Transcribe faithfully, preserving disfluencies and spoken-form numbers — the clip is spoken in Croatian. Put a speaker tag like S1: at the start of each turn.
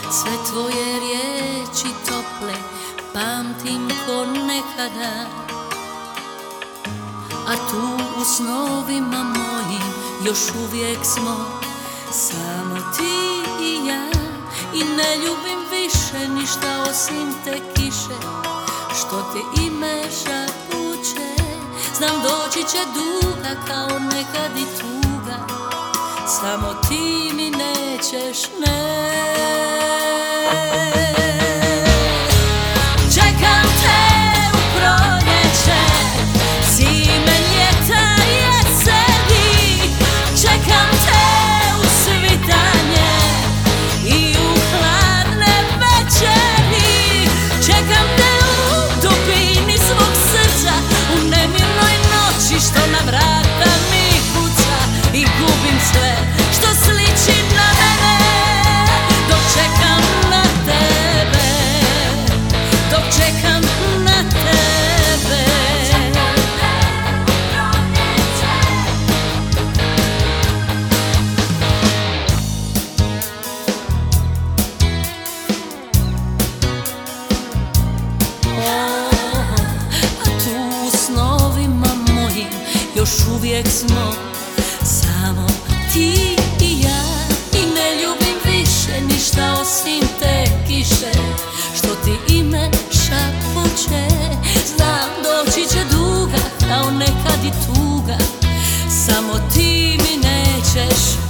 S1: Sve tvoje riječi tople pamtim ko nekada, a tu u snovima mojim još uvijek smo samo ti i ja. I ne ljubim više ništa osim te kiše što te ime šapuće. Znam doći će duga kao nekad i tuga, samo ti mi nećeš, ne. Čekam te u proljeće, zime, ljeta, jeseni. Čekam te u svitanje i u hladne večeri. Čekam te u dubini svog srca, u nemirnoj noći što na vrata mi kuca. I gubim sve što sliči na mene, dok čekam na tebe, dok čekam na tebe. Oh, a tu u snovima mojim još uvijek smo samo ti i ja. I ne ljubim više ništa osim te kiše što ti ime šapuće. Znam doći će duga kao nekad i tuga, samo ti mi nećeš,